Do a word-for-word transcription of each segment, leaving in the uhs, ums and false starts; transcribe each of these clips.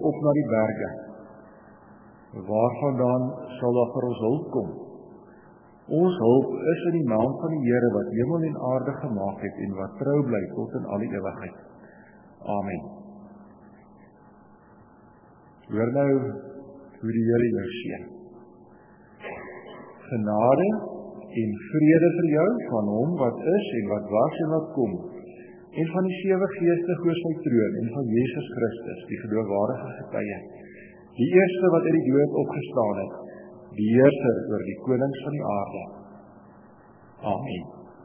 op na die berge. Waarvandaan sal daar vir ons hulp kom? Ons hulp is in die naam van die Here wat hemel en aarde gemaak het en wat trou bly tot in alle ewigheid. Amen. Hoor nou hoe die Here jou seën. Genade en vrede vir jou van hom wat is en wat was en wat kom, en van die sewe geeste voor sy troon en van Jesus Christus, die geloofwaardige getuie, die eerste wat uit die dood opgestaan het, die heerser oor die konings van die aarde. Amen.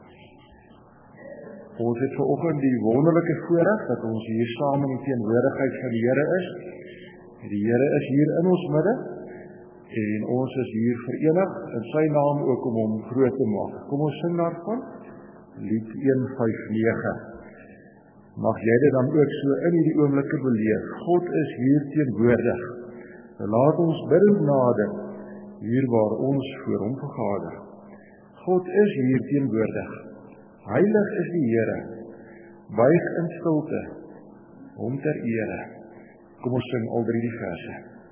Ons het vanoggend die wonderlike voorreg dat ons hier saam in die teenwoordigheid van die Here is. Die Here is hier in ons midde en ons is hier verenig in sy naam ook om hom groot te maak. Kom ons sing daarvan, lied een vyf nege. Mag jy dit dan ook so in hierdie oomblikke beleef. God is hier teenwoordig. Laat ons bidend nader, hier waar ons voor hom vergader. God is hier teenwoordig. Heilig is die Here. Buig in stilte, hom ter ere. Kom ons sing al drie die verse.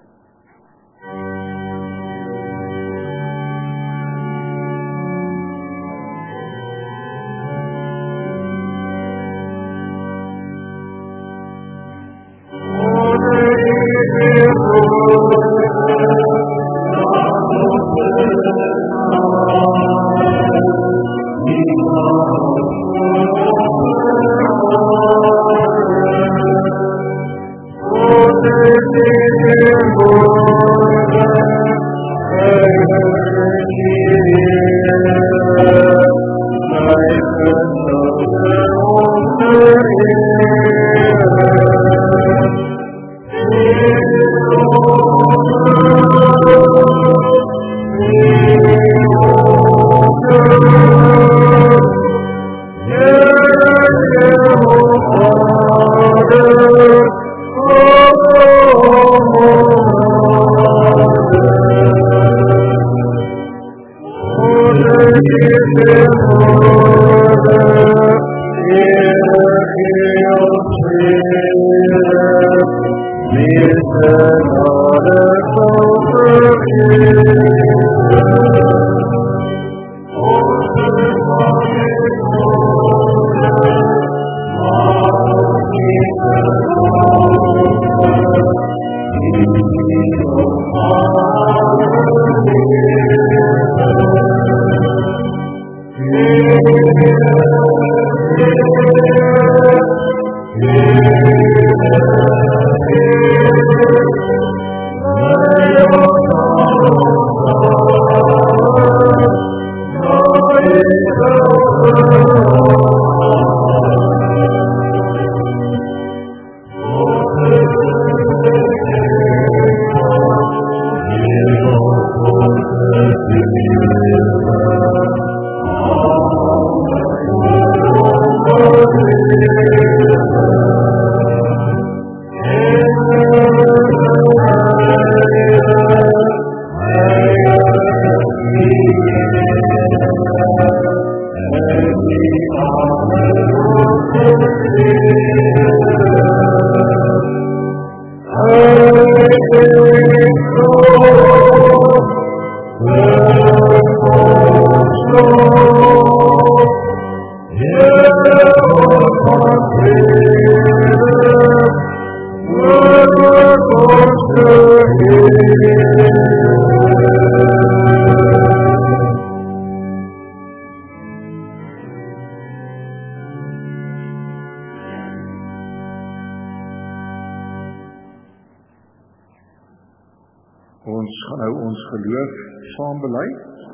Ons gaan nou ons geloof saam bely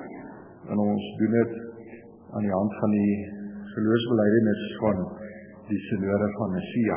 en ons doen dit aan die hand van die geloofsbelijdenis van die Synode van Nicea.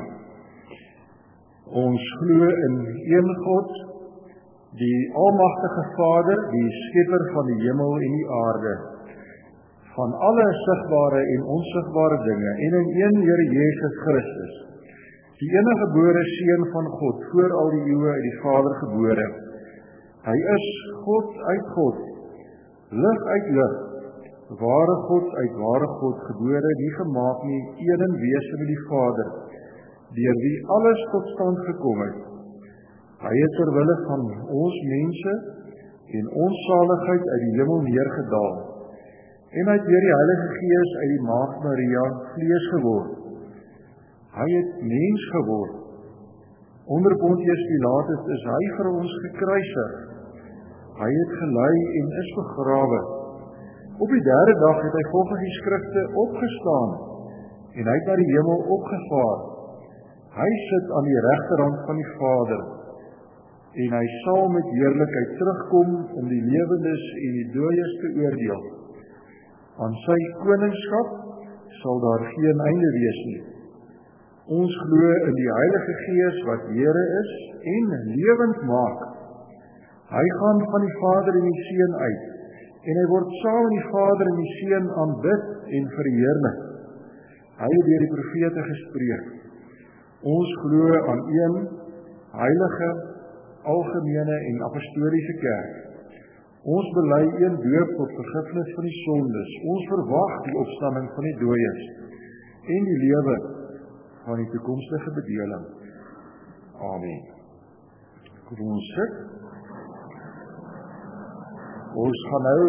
Ons glo in een God, die almagtige Vader, die skepper van die hemel en die aarde, van alle sigbare en onsigbare dinge, en in een Here Jesus Christus, die enige gebore Seun van God, voor al die eeue uit die Vader gebore. Hy is God uit God, lig uit lig, ware God uit ware God, gebore, nie gemaak nie, een in wese met die Vader, deur wie alles tot stand gekom het. Hy het ter wille van ons mense en ons saligheid uit die hemel neergedaal. En hy het deur die Heilige Gees uit die Maagd Maria vlees geword. Hy het mens geword. Onder Pontius Pilatus is hy vir ons gekruisig. Hy het gelei en is begrawe. Op die derde dag het hy volgens die skrifte opgestaan en hy het na die hemel opgevaar. Hy sit aan die regterhand van die Vader en hy sal met heerlikheid terugkom om die lewendes en die dooies te oordeel. Aan sy koningskap sal daar geen einde wees nie. Ons glo in die Heilige Gees wat Here is en lewend maak. Hy gaan van die Vader en die Seun uit en hy word saam met die Vader en die Seun aanbid en verheerlik. Hy het deur die profete gespreek. Ons glo aan een heilige, algemene en apostoliese kerk. Ons bely een doop tot vergifnis van die sondes. Ons verwag die opstanding van die dooies en die lewe van die toekomstige bedeling. Amen. Kom ons sit. Ons gaan nou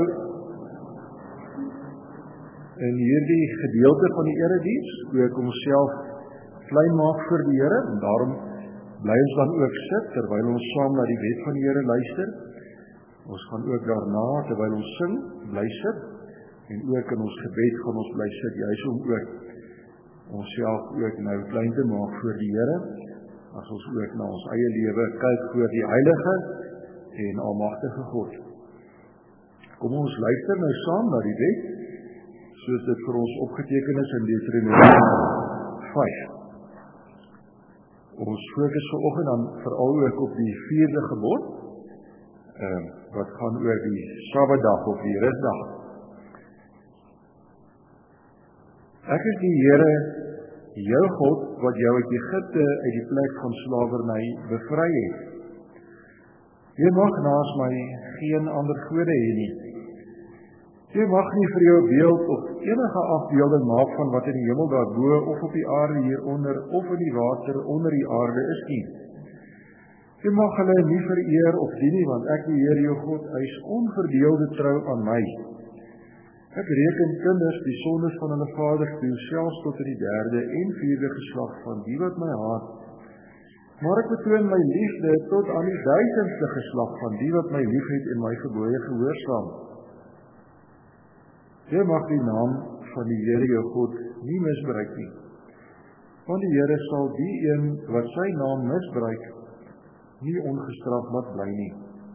in hierdie gedeelte van die erediens ook onsself klein maak vir die Here en daarom bly ons dan ook sit terwyl ons saam na die wet van die Here luister. Ons gaan ook daarna terwyl ons sing bly sit en ook in ons gebed gaan ons bly sit juis om ook onsself ook nou klein te maak voor die Here as ons ook na ons eie lewe kyk voor die heilige en almagtige God. Kom ons luister nou saam na die wet soos dit vir ons opgeteken is in Deuteronomium vyf. Ons fokus vanoggend dan veral ook op die vierde gebod, uh, wat gaan oor die Sabbatdag of die rustdag. Ek is die Here, jou God, wat jou uit Egipte uit die plek van slawerny bevry het. Jy mag naas my geen ander gode hê nie. Jy mag nie vir jou beeld of enige afbeelding maak van wat in die hemel daarbo of op die aarde hieronder of in die water onder die aarde is nie. Jy mag hulle nie vereer of dien nie, want ek die Here jou God, hy is onverdeelde trou aan my. Ek reken kinders die sondes van hulle vaders toe, selfs tot in die derde en vierde geslag van die wat my haat. Maar ek betoon my liefde tot aan die duisendste geslag van die wat my liefhet en my gebooie gehoorsaam. Jy mag die naam van die Here jou God nie misbruik nie. Want die Here sal die een wat sy naam misbruik, nie ongestraf laat bly nie.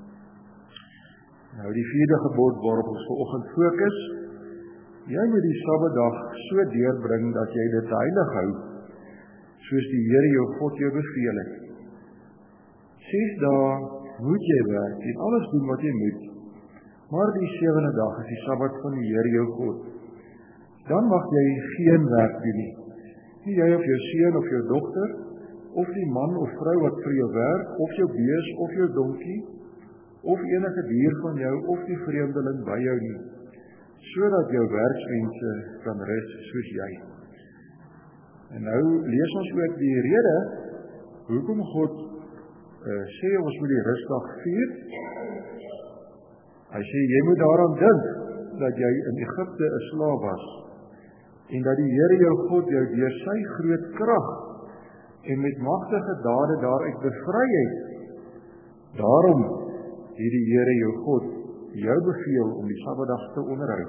Nou die vierde gebod waarop ons vanoggend fokus, jy moet die Sabbatdag so deurbring dat jy dit heilig hou, soos die Here jou God jou beveel het. Ses dae moet jy werk en alles doen wat jy moet. Maar die sewende dag is die Sabbat van die Here jou God. Dan mag jy geen werk doen nie. Nie jy of jou seun of jou dogter, of die man of vrou wat vir jou werk, of jou bees of jou donkie, of enige dier van jou, of die vreemdeling by jou nie, sodat jou werksmense kan rus soos jy. En nou lees ons ook die rede, hoekom God uh, sê ons moet die rustdag vier. Hy sê, jy moet daaraan dink, dat jy in Egipte 'n slaaf was, en dat die Here jou God jou deur sy groot krag, en met magtige dade daaruit bevry het. Daarom het die Here jou God jou beveel om die Sabbatdag te onderhou.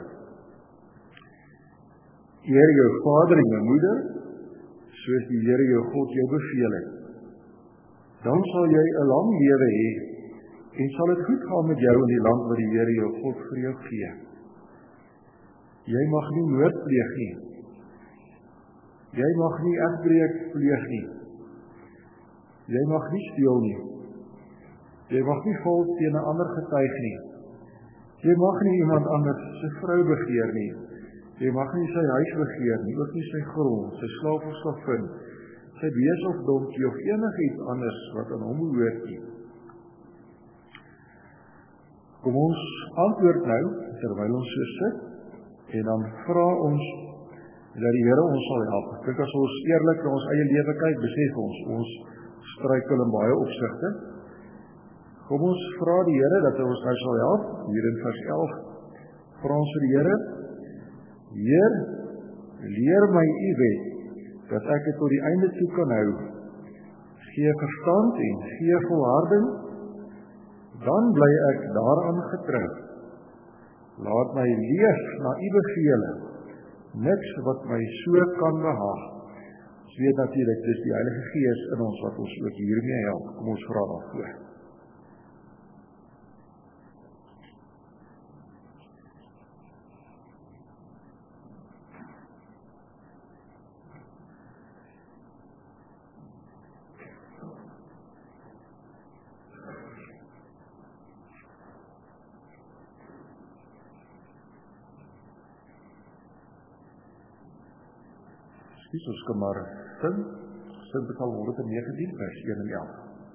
Eer jou vader en jou moeder, soos die Here jou God jou beveel het. Dan sal jy 'n lang lewe hê, en sal het goed gaan met jou in die land wat die Here jou God vir jou gee. Jy mag nie moord pleeg nie. Jy mag nie egbreek pleeg nie. Jy mag nie steel nie. Jy mag nie vals teen 'n ander getuig nie. Jy mag nie iemand anders se vrou begeer nie. Jy mag nie sy huis begeer nie, ook nie sy grond, sy slaaf of slavin, sy bees of donkie of enigiets anders wat aan hom behoort nie. Kom ons antwoord nou, terwyl ons so sit, en dan vra ons, dat die Here ons sal help. Kyk, as ons eerlik na ons eie lewe kyk, besef ons, ons struikel in baie opsigte, Kom ons vra die Here dat hy ons nou sal help. Hier in vers elf vra ons vir die Here: Heer, leer my u wet, dat ek dit tot die einde toe kan hou. Gee verstand en gee volharding, dan bly ek daaraan getrou. Laat my leef na u bevele, niks wat my so kan behaag. Ons weet natuurlik, dis die Heilige Gees in ons wat ons ook hiermee help. Kom ons vra daarvoor. Dis ons kan maar sing, sing Psalm honderdnegentien, vers een en elf.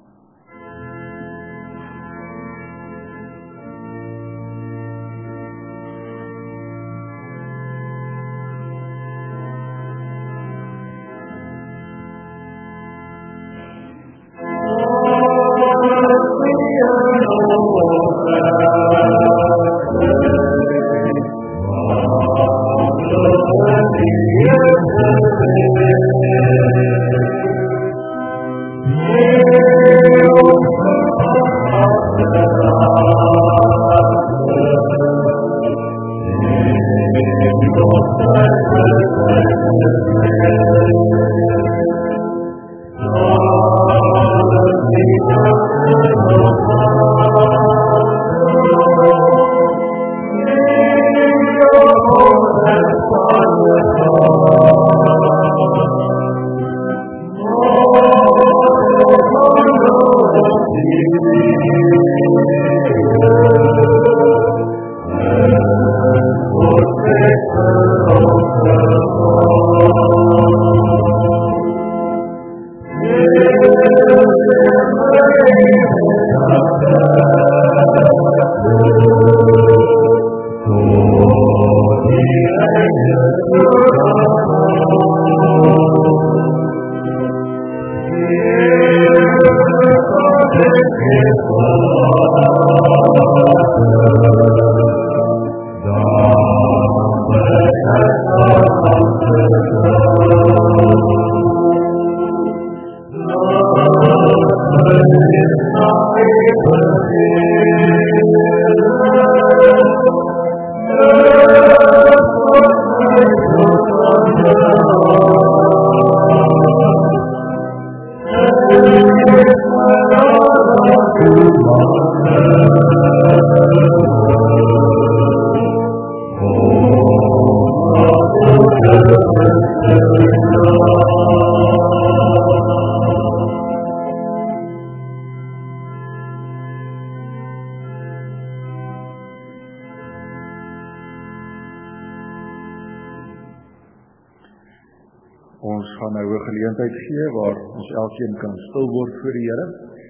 Ons gaan nou 'n geleentheid gee waar ons elkeen kan stil word voor die Here.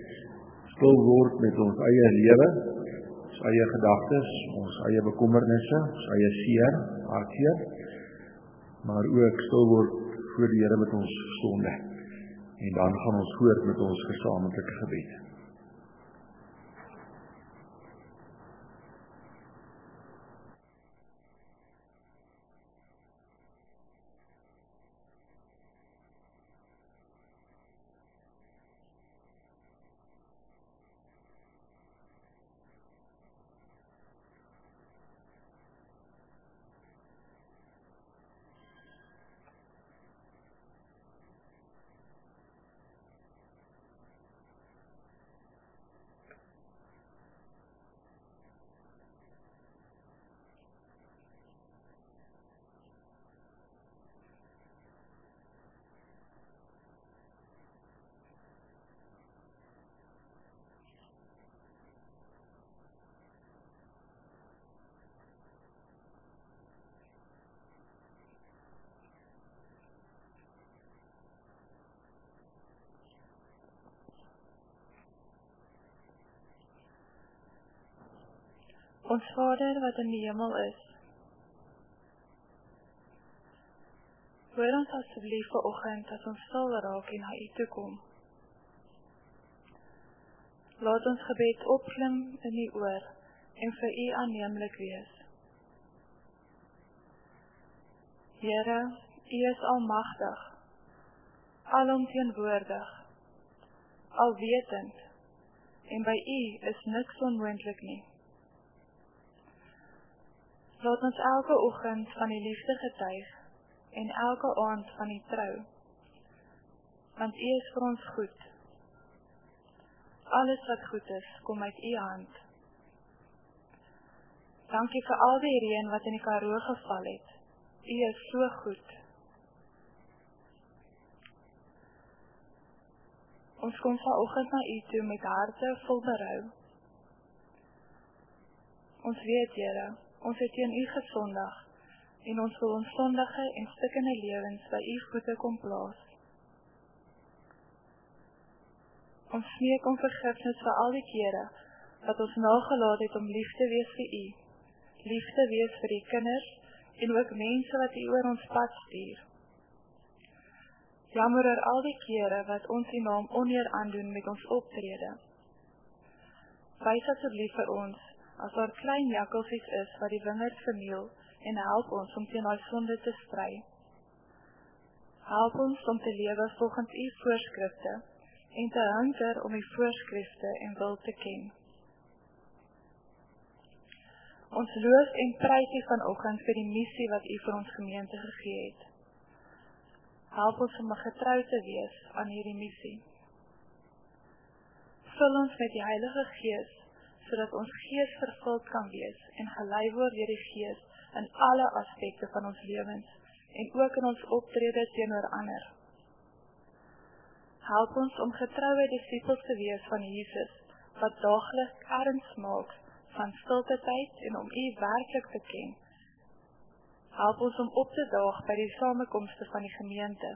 Stil word met ons eie lewe, ons eie gedagtes, ons eie bekommernisse, ons eie seer, hartseer, maar ook stil word voor die Here met ons sonde. En dan gaan ons voort met ons gesamentlike gebed. Ons Vader wat in die hemel is, hoor ons asseblief vanoggend dat ons stil raak en na U toe kom. Laat ons gebed opklim in die oor en vir U aanneemlik wees. Here, U is almagtig, alomteenwoordig, alwetend, en by U is niks onmoontlik nie. Laat ons elke oggend van die liefde getuig en elke aand van die trou, want U is vir ons goed. Alles wat goed is, kom uit U hand. Dankie vir al die reën wat in die Karoo geval het. U is so goed. Ons kom vanoggend na U toe met harte vol berou. Ons weet, Here, ons het teen U gesondig en ons wil ons sondige en stikkende lewens by U voete kom plaas. Ons smeek om vergifnis vir al die kere wat ons nagelaat het om lief te wees vir U, lief te wees vir die kinders en ook mense wat U oor ons pad stuur. Jammer oor al die kere wat ons U naam oneer aandoen met ons optrede. Wys asseblief vir ons as daar klein jakkelsies is wat die wingerd verniel en help ons om teen daai sonde te stry. Help ons om te lewe volgens U voorskrifte en te hunker om U voorskrifte en wil te ken. Ons loof en prys U vanoggend vir die missie wat U vir ons gemeente gegee het. Help ons om getrou te wees aan hierdie missie. Vul ons met die Heilige Gees, sodat ons gees vervuld kan wees en gelei word deur die Gees in alle aspekte van ons lewens en ook in ons optrede teenoor ander. Help ons om getroue disippels te wees van Jesus, wat daagliks erns maak van stilte tyd en om U werklik te ken. Help ons om op te daag by die samekomste van die gemeente.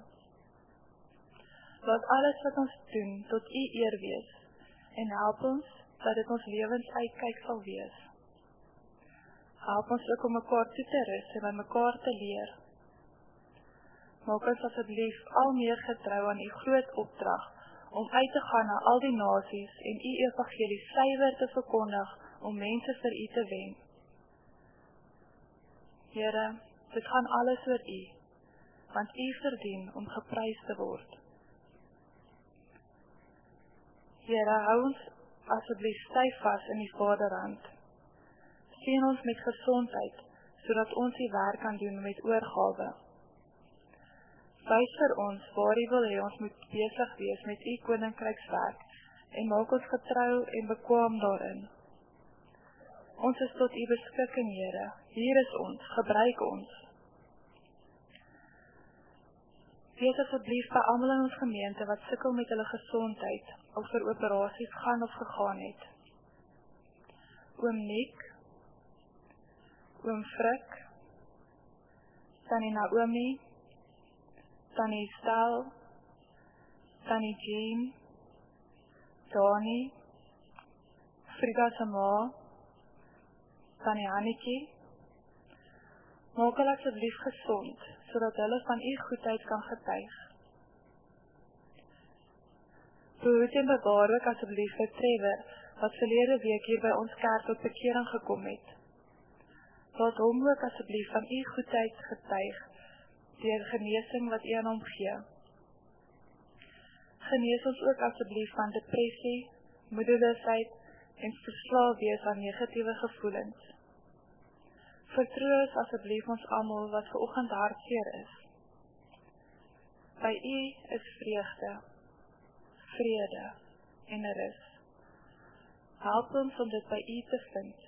Laat alles wat ons doen tot U eer wees en help ons dat dit ons lewens uitkyk sal wees. Help ons ook om mekaar toe te rus en by mekaar te leer. Maak ons asseblief al meer getrou aan U groot opdrag om uit te gaan na al die nasies en U evangelie suiwer te verkondig om mense vir U te wen. Here, dit gaan alles oor U, want U verdien om geprys te word. Here, hou ons asseblief styf vas in die Vaderhand. Seën ons met gesondheid, sodat ons die werk kan doen met oorgawe. Wys vir ons waar U wil hê ons moet besig wees met U koninkrykswerk en maak ons getrou en bekwaam daarin. Ons is tot U beskikking, Here. Hier is ons, gebruik ons. Wees asseblief by almal in ons gemeente wat sukkel met hulle gesondheid, of vir operasies gaan of gegaan het. Oom Nick, Oom Frik, Tannie Naomi, Tannie Stel, Tannie Jean, Dani, Frida se ma, Tannie Annetjie. Maak hulle asseblief gesond, sodat hulle van U goedheid kan getuig. Behoed en bewaar ook asseblief vir Trevor, wat verlede week hier by ons kerk tot bekering gekom het. Laat hom ook asseblief van U goedheid getuig, deur genesing wat U aan hom gee. Genees ons ook asseblief van depressie, moedeloosheid en verslaaf wees aan negatiewe gevoelens. Vertroos asseblief ons almal wat vanoggend hartseer is. By U is vreugde, vrede en rus. Help ons om dit by U te vind.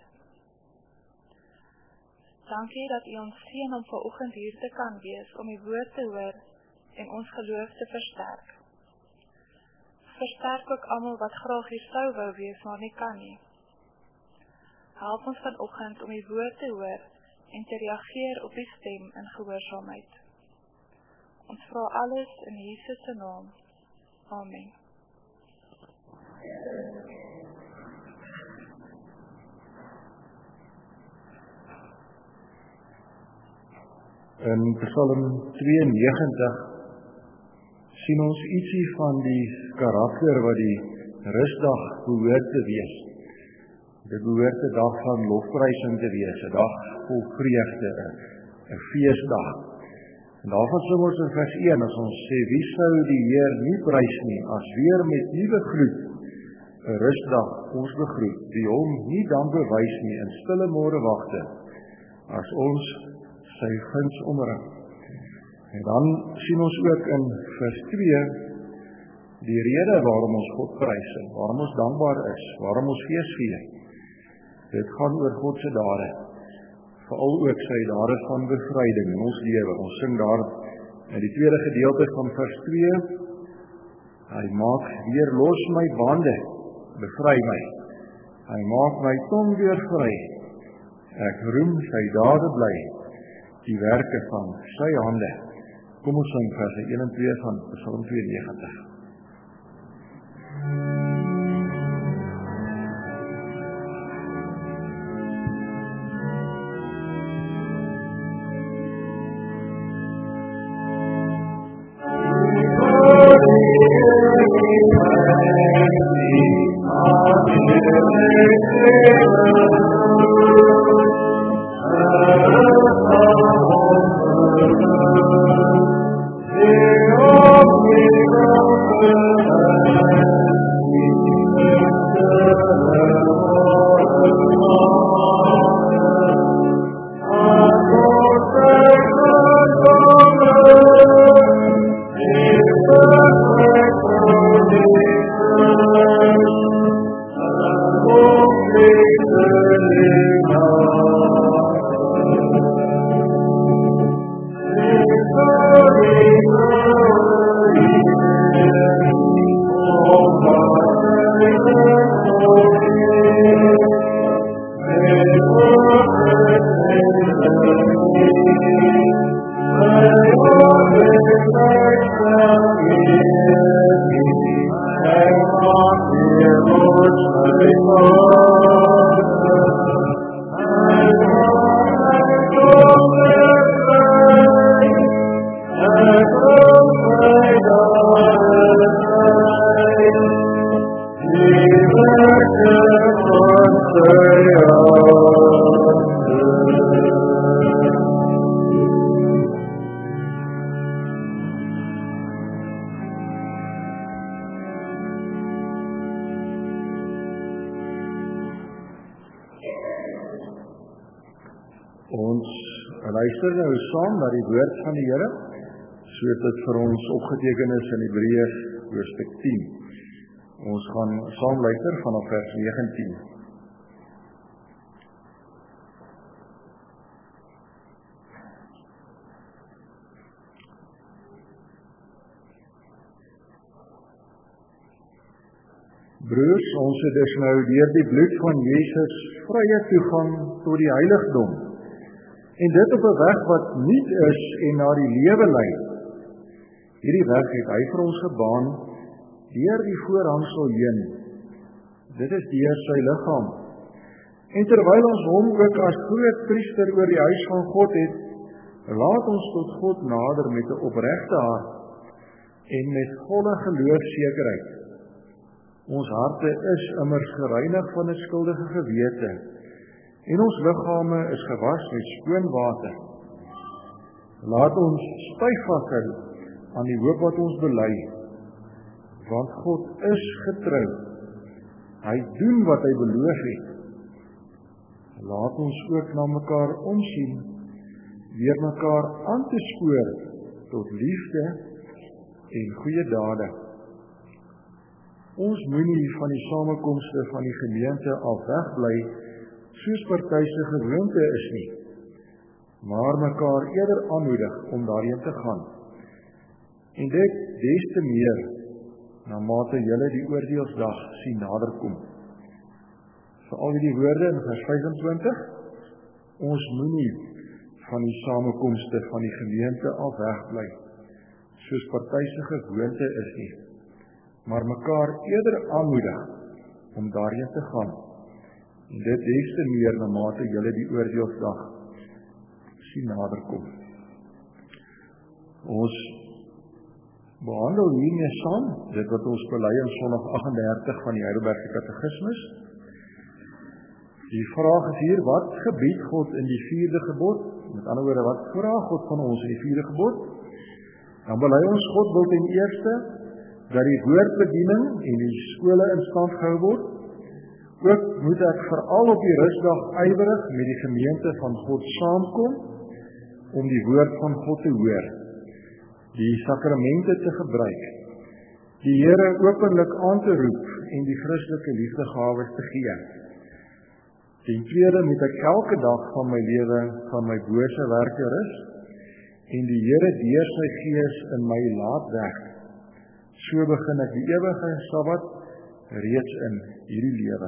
Dankie dat U ons seën om vanoggend hier te kan wees om U woord te hoor en ons geloof te versterk. Versterk ook almal wat graag hier sou wou wees, maar nie kan nie. Help ons vanoggend om U woord te hoor en te reageer op die stem in gehoorsaamheid. Ons vra alles in Jesus se naam. Amen. In Psalm tweeënnegentig sien ons ietsie van die karakter wat die rustdag behoort te wees. Dit behoort 'n dag van lofprysing te wees, 'n dag vol vreugde, 'n feesdag. En daarvan sing ons in vers een, as ons sê, wie sou die Heer nie prys nie, as weer met nuwe gloed, 'n rustdag ons begroet, die hom nie dan bewys nie, in stille môrewagte, as ons sy guns omring. En dan sien ons ook in vers twee, die rede waarom ons God prys, waarom ons dankbaar is, waarom ons fees vier. Dit gaan oor God se dade, veral ook sy dade van bevryding in ons lewe. Ons sing daar in die tweede gedeelte van vers twee, hy maak weer los my bande, bevry my. Hy maak my tong weer vry. Ek roem sy dade bly, die werke van sy hande. Kom ons sing vers een en twee van Psalm tweeënnegentig. Ons luister nou saam na die woord van die Here, soos dit vir ons opgeteken is in Hebreërs hoofstuk tien. Ons gaan saam luister vanaf vers negentien. Broers, ons het dus nou deur die bloed van Jesus vrye toegang tot die heiligdom. En dit op 'n weg wat nuut is en na die lewe lei. Hierdie weg het hy vir ons gebaan deur die voorhangsel heen. Dit is deur sy liggaam. En terwyl ons hom ook as groot priester oor die huis van God het, laat ons tot God nader met 'n opregte hart en met volle geloofsekerheid. Ons harte is immers gereinig van 'n skuldige gewete. En ons liggame is gewas met skoon water. Laat ons styf vashou aan die hoop wat ons bely, want God is getrou. Hy doen wat hy beloof het. Laat ons ook na mekaar omsien, weer mekaar aan te spoor tot liefde en goeie dade. Ons moenie van die samekomste van die gemeente af wegbly, soos party se gewoonte is nie, maar mekaar eerder aanmoedig om daarheen te gaan. En dit des te meer, na mate julle die oordeelsdag sien naderkom. Vir al die woorde in vers vyfentwintig, ons moenie van die samekomste van die gemeente af wegbly, soos party se gewoonte is nie, maar mekaar eerder aanmoedig om daarheen te gaan. En dit des te meer na mate julle die oordeelsdag sien naderkom. Ons behandel hiermee saam, dit wat ons bely in Sondag agt en dertig van die Heidelbergse Katekismus. Die vraag is hier, wat gebied God in die vierde gebod? Met ander woorde, wat vraag God van ons in die vierde gebod? Dan bely ons God wil ten eerste dat die woordbediening en die skole in stand gehou word. Ook moet ek veral op die rustdag ywerig met die gemeente van God saamkom om die woord van God te hoor, die sakramente te gebruik, die Here openlik aan te roep en die Christelike liefdegawes te gee. Ten tweede moet ek elke dag van my lewe van my bose werke rus en die Here deur sy Gees in my laat werk. So begin ek die ewige Sabbat reeds in hierdie lewe.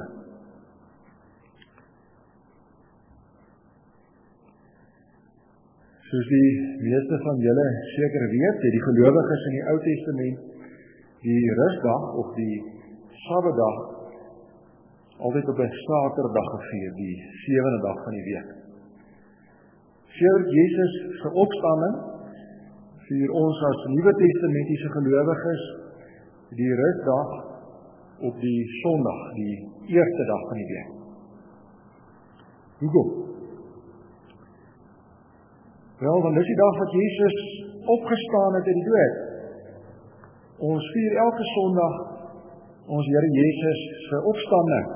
Soos die meeste van julle seker weet, het die gelowiges in die Ou Testament die rustdag of die Sabbatdag altyd op 'n Saterdag gevier, die sewende dag van die week. Sedert Jesus se opstanding vier ons as Nuwe Testamentiese gelowiges die rustdag op die Sondag, die eerste dag van die week. Hoekom? Wel, want dis die dag wat Jesus opgestaan het uit die dood. Ons vier elke Sondag ons Here Jesus se opstanding.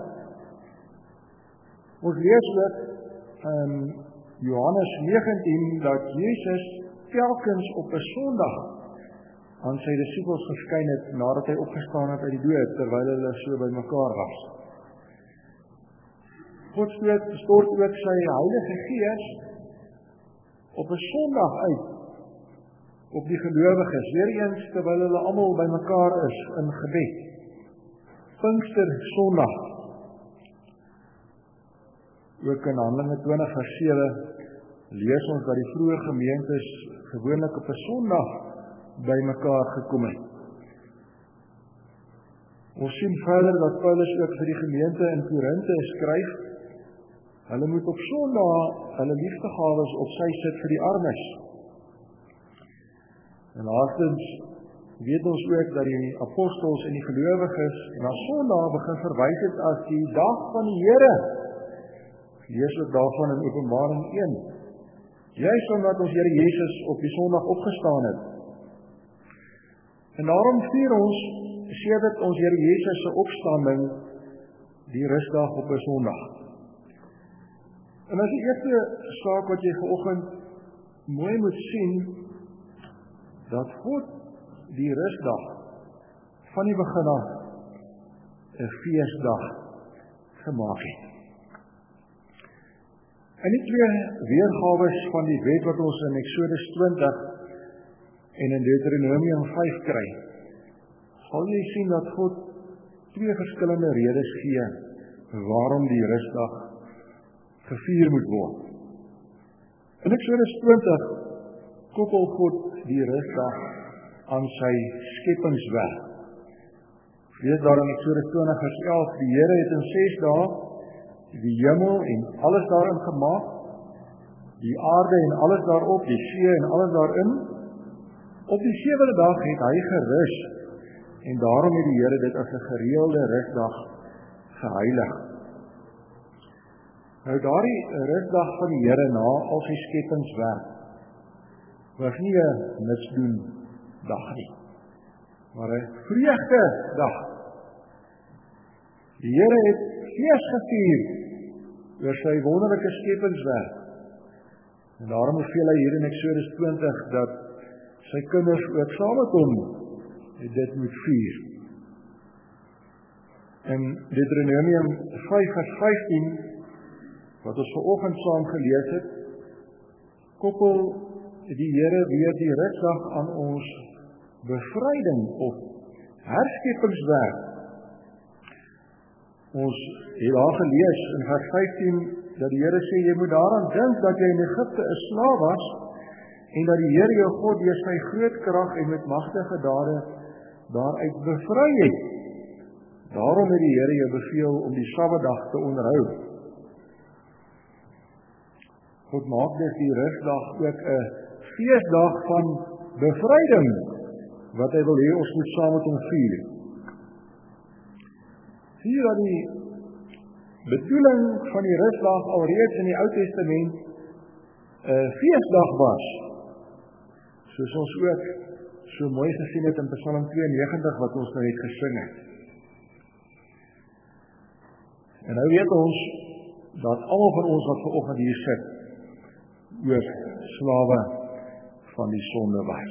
Ons lees ook in Johannes negentien dat Jesus telkens op 'n Sondag aan sy disippels verskyn het nadat hy opgestaan het uit die dood, terwyl hulle so bymekaar was. God stort ook sy Heilige Gees op 'n Sondag uit op die gelowiges, weer eens terwyl hulle almal bymekaar is in gebed. Pinkster Sondag. Ook in Handelinge twintig vers sewe lees ons dat die vroeë gemeentes gewoonlik op 'n Sondag bymekaar gekom het. Ons sien verder dat Paulus ook vir die gemeente in Korinthe skryf, hulle moet op Sondag hulle liefdegawes op sy sit vir die armes. En laastens weet ons ook dat die apostels en die gelowiges na Sondag begin verwys het as die dag van die Here. Lees ook daarvan in Openbaring een. Juist omdat ons Here Jesus op die Sondag opgestaan het. En daarom vier ons, sedert ons Here Jesus se opstanding, die rustdag op 'n Sondag. En as die eerste saak wat jy vanoggend mooi moet sien, dat God die rustdag van die begin af 'n feesdag gemaak het. En die twee weergawes van die wet wat ons in Eksodus twintig en in Deuteronomium vyf kry, sal jy sien dat God twee verskillende redes gee waarom die rustdag gevier moet word. In Eksodus twintig koppel God die rustdag aan sy skepingswerk. Lees daar in Eksodus twintig vers elf, die Here het in ses dae die hemel en alles daarin gemaak, die aarde en alles daarop, die see en alles daarin. Op die sewende dag het hy gerus, en daarom het die Here dit as 'n gereelde rustdag geheilig. Nou daardie rustdag van die Here na al sy skepingswerk was nie 'n misdoen dag nie, maar 'n vreugde dag. Die Here het fees gevier oor sy wonderlike skepingswerk. En daarom beveel hy hier in Eksodus twintig dat sy kinders ook saam met hom dit moet vier. In Deuteronomium vyf vers vyftien, wat ons vanoggend saam gelees het, koppel die Here weer die rustdag aan ons bevryding of herskepingswerk. Ons het daar gelees in vers vyftien dat die Here sê, jy moet daaraan dink dat jy in Egipte 'n slaaf was en dat die Here jou God deur sy groot krag en met magtige dade daaruit bevry het. Daarom het die Here jou beveel om die Sabbatdag te onderhou. God maak dus die rustdag ook 'n feesdag van bevryding wat hy wil hê ons moet saam met hom vier. Sien jy dat die bedoeling van die rustdag alreeds in die Ou Testament 'n feesdag was, soos ons ook so mooi gesien het in Psalm tweeënnegentig wat ons nou net gesing het. En nou weet ons dat almal van ons wat vanoggend hier sit, ook slawe van die sonde was.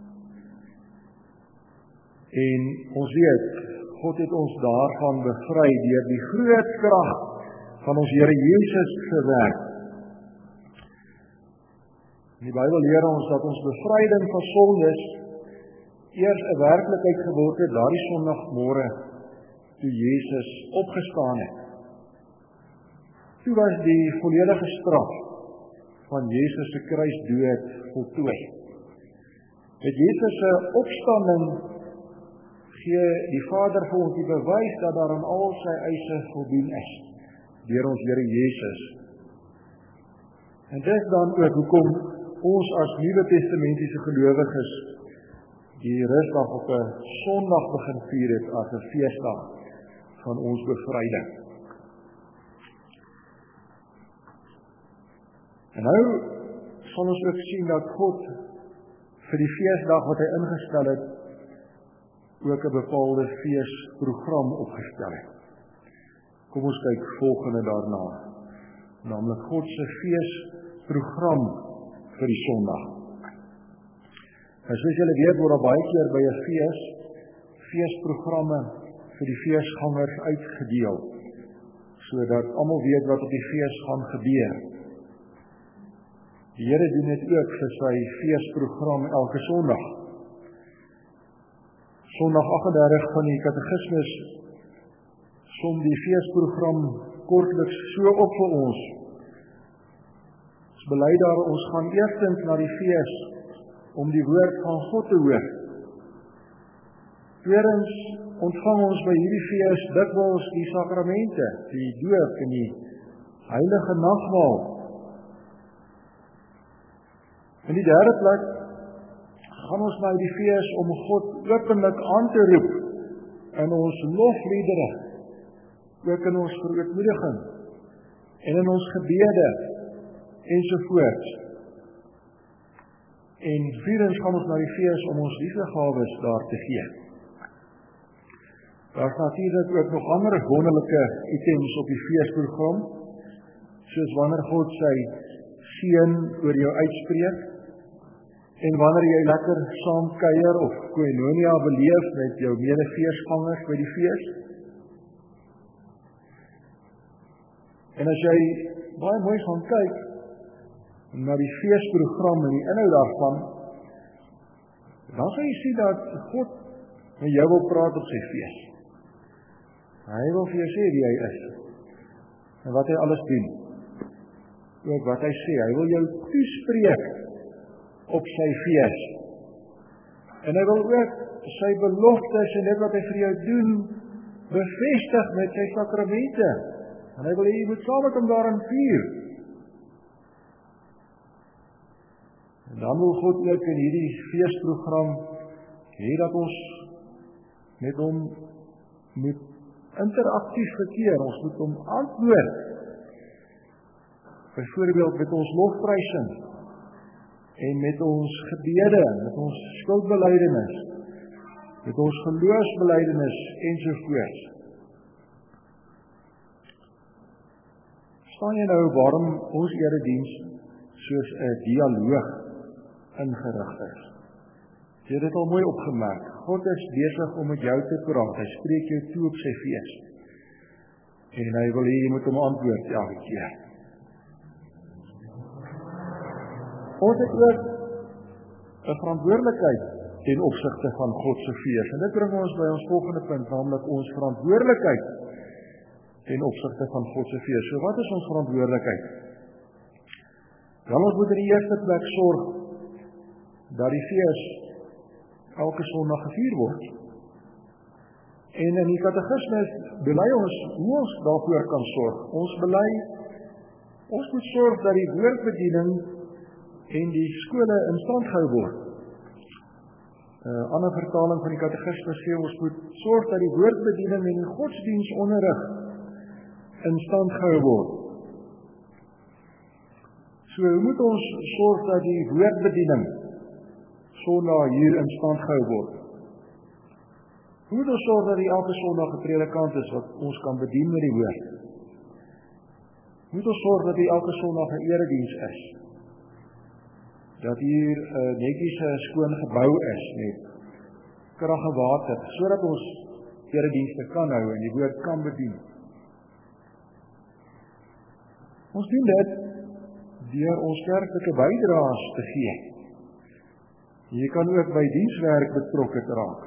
En ons weet, God het ons daarvan bevry deur die groot krag van ons Here Jesus se werk. Die Bybel leer ons dat ons bevryding van sondes eers 'n werklikheid geword het daardie Sondagmôre toe Jesus opgestaan het. Toe was die volledige straf van Jesus se kruisdood voltooi. Met Jesus se opstanding gee die Vader vir ons die bewys dat daar aan al sy eise voldoen is deur ons Here Jesus. En dis dan ook hoekom ons as Nuwe Testamentiese gelowiges die rustdag op 'n Sondag begin vier het as 'n feesdag van ons bevryding. En nou sal ons ook sien dat God vir die feesdag wat hy ingestel het, ook 'n bepaalde feesprogram opgestel het. Kom ons kyk volgende daarna, naamlik God se feesprogram vir die Sondag. En soos julle weet, word daar baie keer by 'n fees, feesprogramme vir die feesgangers uitgedeel, sodat almal weet wat op die fees gaan gebeur. Die Here doen dit ook vir sy feesprogram elke Sondag. Sondag agt en dertig van die katekismes som die feesprogram kortliks so op vir ons. Ons bely daar, ons gaan eerstens na die fees om die woord van God te hoor. Tweedens ontvang ons by hierdie fees dikwels die sakramente, die doop en die heilige nagmaal. In die derde plek gaan ons na die fees om God openlik aan te roep in ons lofliedere, ook in ons verootmoediging en in ons gebede ensovoorts. En vierdens gaan ons na die fees om ons liefdegawes daar te gee. Daar is natuurlik ook nog ander wonderlike items op die feesprogram, soos wanneer God sy seën oor jou uitspreek, en wanneer jy lekker saam kuier of koinonia beleef met jou mede-feesgangers by die fees. En as jy baie mooi gaan kyk na die feesprogram en die inhoud daarvan, dan sal jy sien dat God met jou wil praat op sy fees. Hy wil vir jou sê wie hy is en wat hy alles doen. Ook wat hy sê, hy wil jou toespreek op sy fees. En hy wil ook sy beloftes en dit wat hy vir jou doen, bevestig met sy sakramente. En hy wil hê jy moet saam met hom daarin vier. En dan wil God ook in hierdie feesprogram hê dat ons met hom moet interaktief verkeer, ons moet hom antwoord. Byvoorbeeld met ons lofprysing en met ons gebede, met ons skuldbelydenis, met ons geloofsbelydenis ensovoorts. Verstaan jy nou waarom ons erediens soos 'n dialoog ingerig is? Jy het dit al mooi opgemerk. God is besig om met jou te praat. Hy spreek jou toe op sy fees. En hy wil hê jy moet hom antwoord elke keer. Ons het ook 'n verantwoordelikheid ten opsigte van God se fees. En dit bring ons by ons volgende punt, naamlik ons verantwoordelikheid ten opsigte van God se fees. So wat is ons verantwoordelikheid? Dan ons moet in die eerste plek sorg dat die fees elke Sondag gevier word. En in die katekismes bely ons hoe ons daarvoor kan sorg. Ons bely, ons moet sorg dat die woordbediening en die skole in stand gehou word. 'n ander vertaling van die katekismes sê ons moet sorg dat die woordbediening en die godsdienstonderrig in stand gehou word. So, hoe moet ons sorg dat die woordbediening Sondag hier in stand gehou word? Hoe moet ons sorg dat die elke Sondag 'n predikant is wat ons kan bedien met die woord? Hoe moet ons sorg dat die elke Sondag 'n erediens is? Dat hier 'n uh, netjies 'n skoon gebou is met krag en water, sodat ons eredienste kan hou en die woord kan bedien. Ons doen dit deur ons kerklike bydraes te gee. Jy kan ook by dienswerk betrokke raak.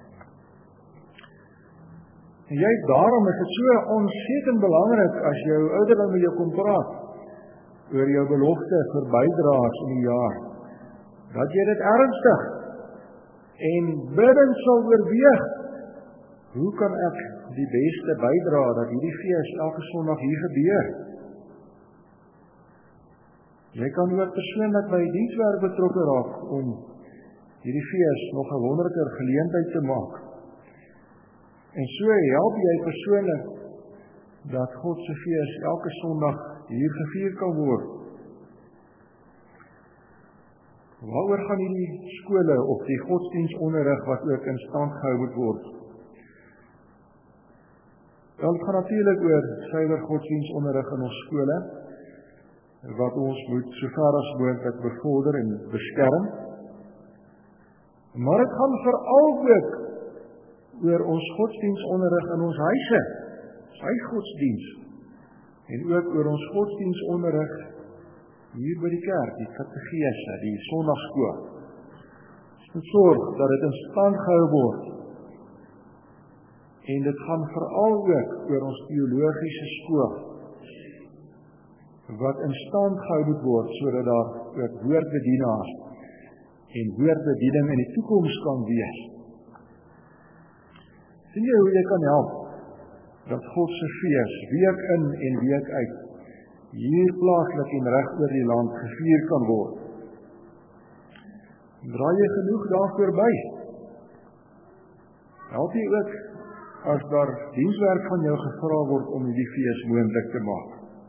En jy daarom is dit so ontsettend belangrik as jou ouderling met jou kom praat oor jou belofte vir bydraes in die jaar, dat jy dit ernstig en bidend sal oorweeg. Hoe kan ek die beste bydra dat hierdie fees elke Sondag hier gebeur? Jy kan ook persoonlik by dienswerk betrokke raak om hierdie fees nog 'n wonderliker geleentheid te maak. En so help jy persoonlik dat God se fees elke Sondag hier gevier kan word. Waaroor gaan hierdie skole of die godsdienstonderrig wat ook in stand gehou moet word? Wel, het gaan natuurlik oor suiwer godsdienstonderrig in ons skole, wat ons moet so ver as moontlik bevorder en beskerm. Maar dit gaan veral ook oor ons godsdienstonderrig in ons huise, sy godsdiens, en ook oor ons godsdienstonderrig hier by die kerk, die katekese, die Sondagskool. Ons moet sorg dat dit in stand gehou word. En dit gaan veral ook oor ons teologiese skool, wat in stand gehou moet word, sodat daar ook woordbedienaars en woordbediening in die toekoms kan wees. Sien jy hoe jy kan help dat God se fees week in en week uit hier plaaslik en reg oor die land gevier kan word? Draai jy genoeg daarvoor by? Help jy ook as daar dienswerk van jou gevra word om die fees moontlik te maak?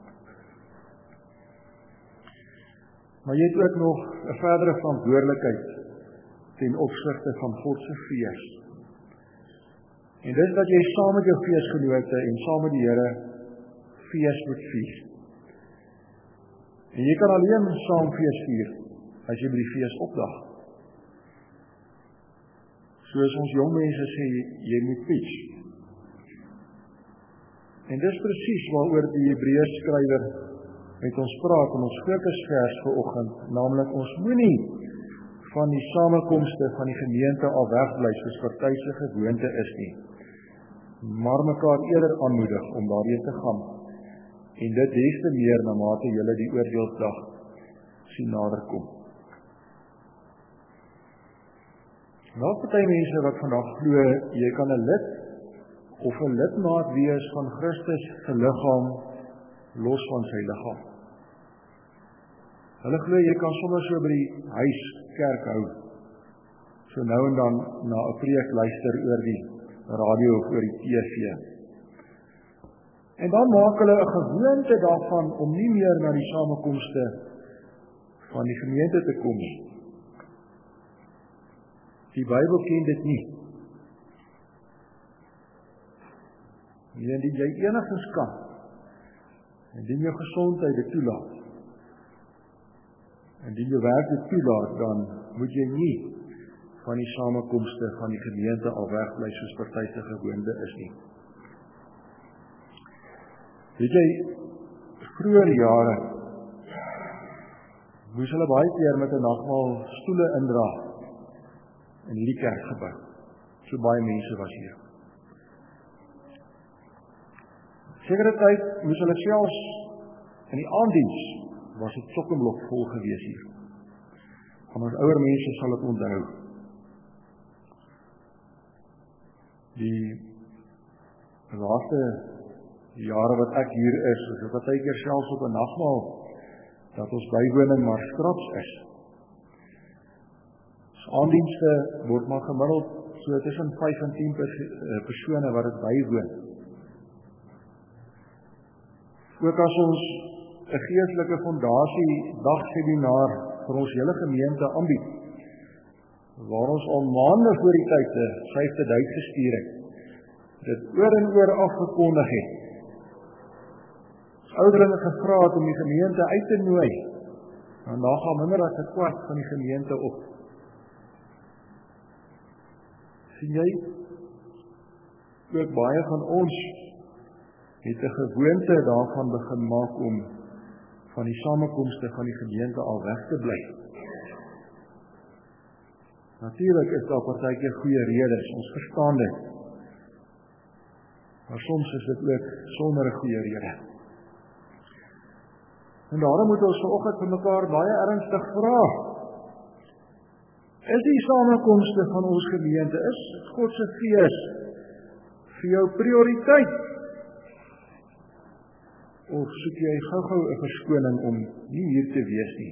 Maar jy het ook nog 'n verdere verantwoordelikheid ten opsigte van God se fees. En dis dat jy saam met jou feesgenote en saam met die Here fees moet vier. En jy kan alleen saam fees vier as jy by die fees opdag. Soos ons jong mense sê, jy moet preach. En dis presies waaroor die Hebreërs skrywer met ons praat in ons fokusvers vanoggend, naamlik ons moenie van die samekomste van die gemeente al wegbly soos party se gewoonte is nie, maar mekaar eerder aanmoedig om daarheen te gaan, en dit des te meer na mate julle die oordeelsdag sien naderkom. Nou party mense wat vandag glo jy kan 'n lid of 'n lidmaat wees van Christus se liggaam los van sy liggaam. Hulle glo jy kan sommer so by die huis kerk hou. So nou en dan na 'n preek luister oor die radio of oor die T V. En dan maak hulle 'n gewoonte daarvan om nie meer na die samekomste van die gemeente te kom nie. Die Bybel ken dit nie. En indien jy enigstens kan, indien jou gesondheid dit toelaat, indien jou werk dit toelaat, dan moet jy nie van die samekomste van die gemeente al wegbly soos party se gewoonte is nie. Weet jy, vroeër jare moes hulle baie keer met 'n nagmaal stoele indra in hierdie kerkgebou. So baie mense was hier. Sekere tyd moes hulle selfs in die aanddiens was dit sokkenblok vol gewees hier. Van ons ouer mense sal dit onthou. Die laaste jare wat ek hier is, is dit baie keer selfs op 'n nagmaal dat ons bywoning maar skraps is. Aandienste word maar gemiddeld so tussen vyf en tien persone wat dit bywoon. Ook as ons 'n geestelike fondasie dagseminar vir ons hele gemeente aanbied, waar ons al maande voor die tyd 'n vyfde duit gestuur het, dit oor en oor afgekondig het, ouderlinge gevra het om die gemeente uit te nooi, en daar gaan minder as 'n kwart van die gemeente op. Sien jy, ook baie van ons het 'n gewoonte daarvan begin maak om van die samekomste van die gemeente al weg te bly. Natuurlik is daar partykeer goeie redes, ons verstaan dit. Maar soms is dit ook sonder 'n goeie rede. En daarom moet ons vanoggend vir mekaar baie ernstig vra. Is die samekomste van ons gemeente, is God se fees vir jou prioriteit? Of soek jy gou-gou 'n verskoning om nie hier te wees nie?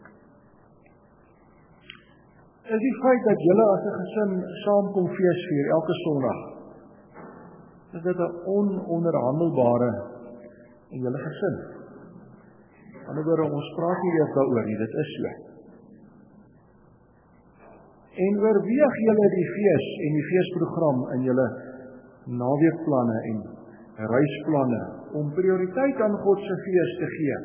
Is die feit dat julle as 'n gesin saam kom feesvier elke Sondag, is dit 'n ononderhandelbare in julle gesin? Aan die ander woorde, ons praat nie eers daaroor nie, dit is so. En oorweeg julle die fees en die feesprogram in julle naweekplanne en reisplanne om prioriteit aan God se fees te gee.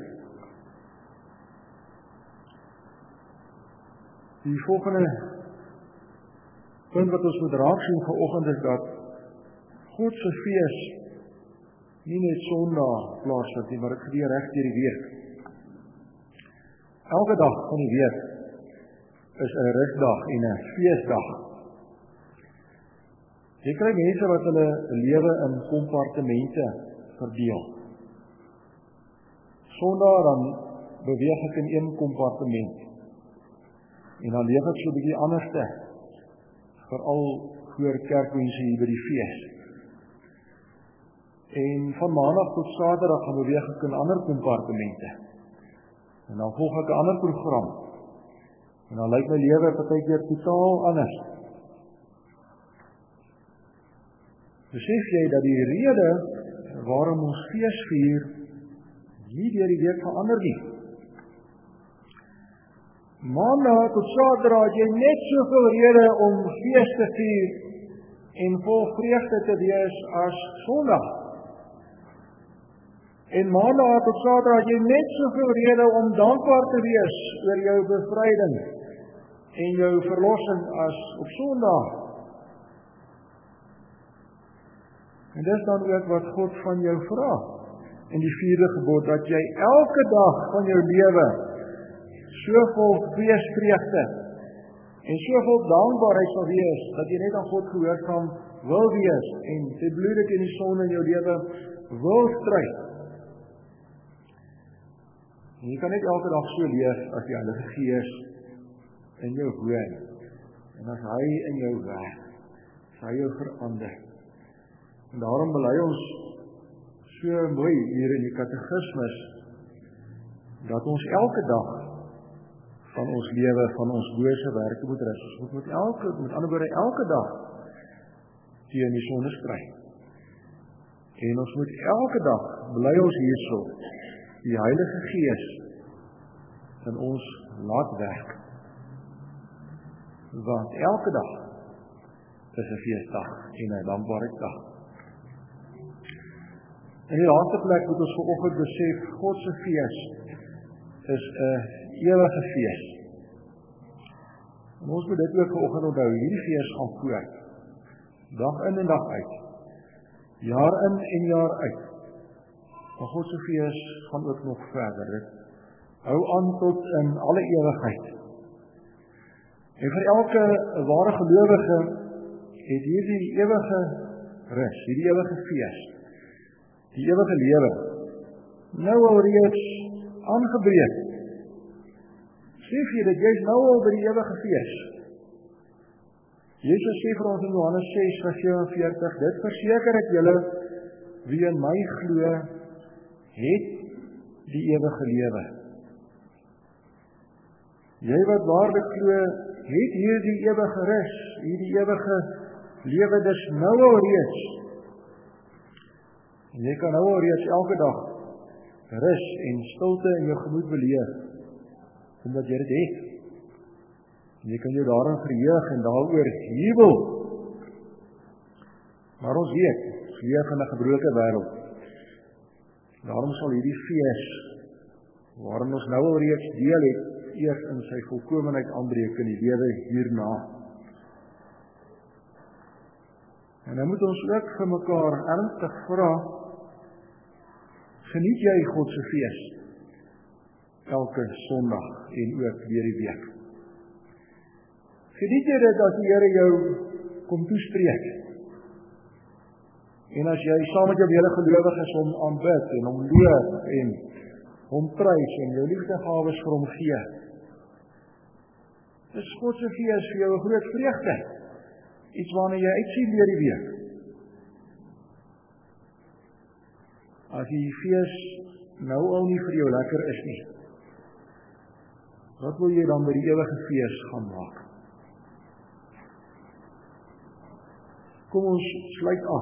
Die volgende punt wat ons moet raak sien vanoggend is dat God se fees nie net Sondag plaasvind nie, maar dit gebeur reg deur die week. Elke dag van die week is 'n rusdag en 'n feesdag. Jy kry mense wat hulle lewe in kompartemente verdeel. Sondag dan beweeg ek in een kompartement. En dan leef ek so 'n bietjie anderste, veral voor kerkmense hier by die fees. En van Maandag tot Saterdag gaan beweeg ek in ander kompartemente. En dan volg ek 'n ander program. En dan lyk my lewe partykeer totaal anders. Besef jy dat die rede waarom ons fees vier nie deur die week verander nie? Maandag tot Saterdag het jy net soveel rede om fees te vier en vol vreugde te wees as Sondag. En Maandag tot Saterdag het jy net soveel rede om dankbaar te wees oor jou bevryding en jou verlossing as op Sondag. En dis dan ook wat God van jou vra in die vierde gebod, dat jy elke dag van jou lewe so vol feesvreugde en so vol dankbaarheid sal wees, dat jy net aan God gehoorsaam wil wees en te bloedik in die sonde in jou lewe wil stry. En jy kan net elke dag so leef as die Heilige Gees in jou woon. En as hy in jou werk, as hy jou verander. En daarom bely ons so mooi hier in die katekismus, dat ons elke dag van ons lewe, van ons bose werke moet rus. Ons moet elke, met ander woorde, elke dag teen die sonde stry. En ons moet elke dag, bely ons hierso, die Heilige Gees in ons laat werk. Want elke dag is 'n feesdag en 'n dankbaarheidsdag. In die laaste plek moet ons vanoggend besef, God se fees is 'n ewige fees. En ons moet dit ook vanoggend onthou, hierdie fees gaan voort. Dag in en dag uit. Jaar in en jaar uit. Maar God se fees gaan ook nog verder. Dit hou aan tot in alle ewigheid. En vir elke ware gelowige het hierdie ewige rus, hierdie ewige fees, die ewige lewe, nou al reeds aangebreek. Sef jy dat jy is nou al by die ewige fees? Jesus sê vir ons in Johannes ses vers sewenveertig, dit verseker ek julle, wie in my glo, het die ewige lewe. Jy wat waarlik glo, het hierdie ewige rus, hierdie ewige lewe dus nou al reeds. En jy kan nou al reeds elke dag rus en stilte in jou gemoed beleef, omdat jy dit het. En jy kan jou daarin verheug en daaroor jubel. Maar ons weet, ons leef in 'n gebroke wêreld. Daarom sal hierdie fees, waarin ons nou al reeds deel het, eers in sy volkomenheid aanbreek in die lewe hierna. En dan moet ons ook vir mekaar ernstig vra, geniet jy God se fees elke Sondag en ook deur die week? Geniet jy dit as die Here jou kom toespreek? En as jy saam met jou medegelowiges hom aanbid en hom loof en hom prys en jou liefdegawes vir hom gee. Dis God se fees vir jou 'n groot vreugde. Iets waarna jy uitsien deur die week. As die fees nou al nie vir jou lekker is nie, wat wil jy dan by die ewige fees gaan maak? Kom ons sluit af.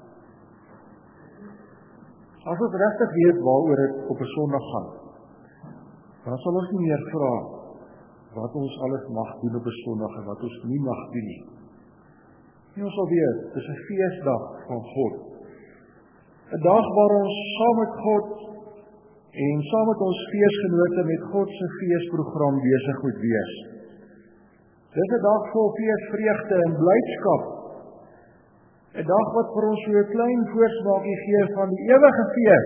As ons regtig weet waaroor dit op 'n Sondag gaan, dan sal ons nie meer vra wat ons alles mag doen op 'n Sondag en wat ons nie mag doen nie. En ons sal weet, dit is 'n feesdag van God. 'n Dag waar ons saam met God en saam met ons feesgenote met God se feesprogram besig moet wees. Dit is 'n dag vol feesvreugde en blydskap. 'n Dag wat vir ons so 'n klein voorsmaakie gee van die ewige fees.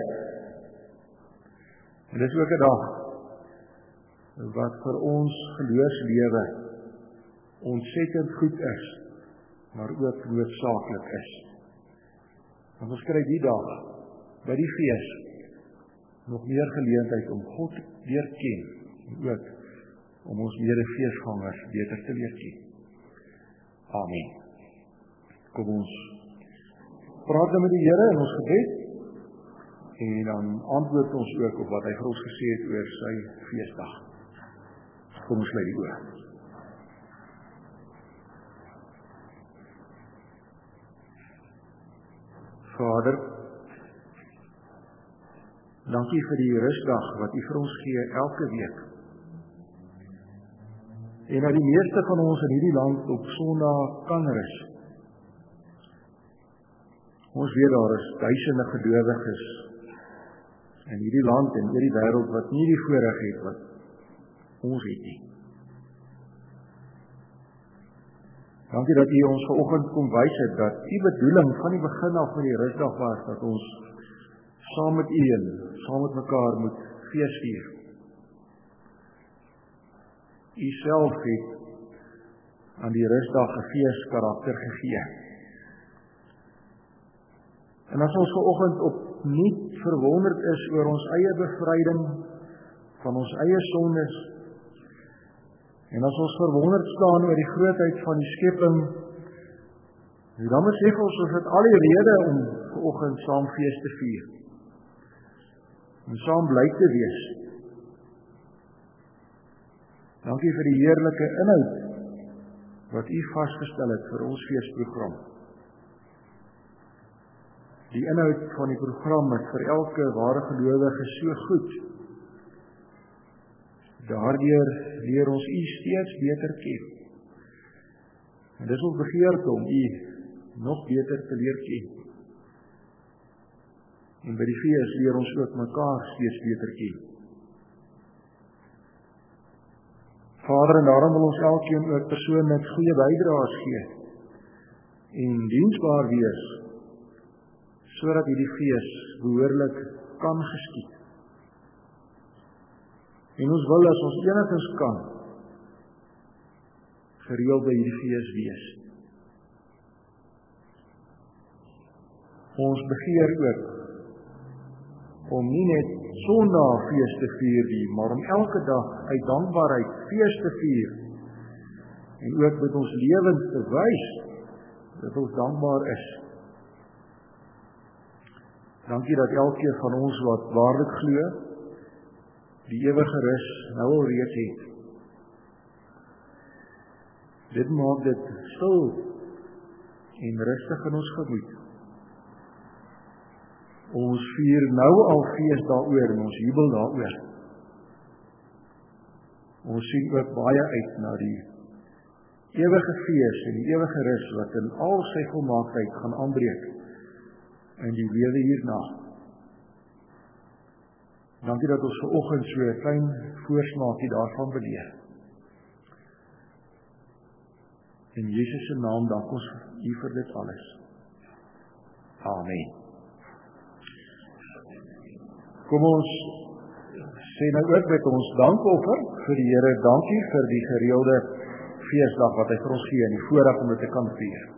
En dit is ook 'n dag wat vir ons geloofslewe ontsettend goed is, maar ook noodsaaklik is. Want ons kry die dag, by die fees, nog meer geleentheid om God te leer ken, en ook om ons medefeesgangers beter te leer ken. Amen. Kom ons praat dan met die Here in ons gebed, en dan antwoord ons ook op wat hy vir ons gesê het oor sy feesdag. Kom ons sluit die oë. Vader, dankie vir die rustdag wat U vir ons gee elke week. En dat die meeste van ons in hierdie land op Sondag kan rus. Ons weet daar is duisende gelowiges in hierdie land en oor die wêreld wat nie die voorreg het wat ons het nie. Dankie dat U ons vanoggend kom wys het dat U bedoeling van die begin af van die rustdag was dat ons saam met U en saam met mekaar moet fees vier. U self het aan die rustdag 'n feeskarakter gegee. En as ons vanoggend opnuut verwonderd is oor ons eie bevryding van ons eie sondes, en as ons verwonderd staan oor die grootheid van die skepping, dan besef ons ons het al die rede om vanoggend saam fees te vier. En saam bly te wees. Dankie vir die heerlike inhoud wat U vasgestel het vir ons feesprogram. Die inhoud van die program is vir elke ware gelowige so goed. Daardeur leer ons U steeds beter ken. En dis ons begeerte om U nog beter te leer ken. En by die fees leer ons ook mekaar steeds beter ken. Vader, en daarom wil ons elkeen ook persoonlik goeie bydraes gee en diensbaar wees, sodat hierdie fees behoorlik kan geskied. En ons wil as ons enigstens kan, gereeld by hierdie fees wees. Ons begeer ook om nie net Sondag fees te vier nie, maar om elke dag uit dankbaarheid fees te vier. En ook met ons lewens te wys dat ons dankbaar is. Dankie dat elkeen van ons wat waarlik glo, die ewige rus nou al reeds het. Dit maak dit stil en rustig in ons gemoed. Ons vier nou al fees daaroor en ons jubel daaroor. Ons sien ook baie uit na die ewige fees en die ewige rus wat in al sy volmaaktheid gaan aanbreek in die lewe hierna. Dankie dat ons vanoggend so 'n klein voorsmaakie daarvan beleef. In Jesus se naam dank ons U vir dit alles. Amen. Kom ons sê nou ook met ons dankoffer vir die Here, dankie vir die gereelde feesdag wat hy vir ons gee en die voorreg om dit te kan vier.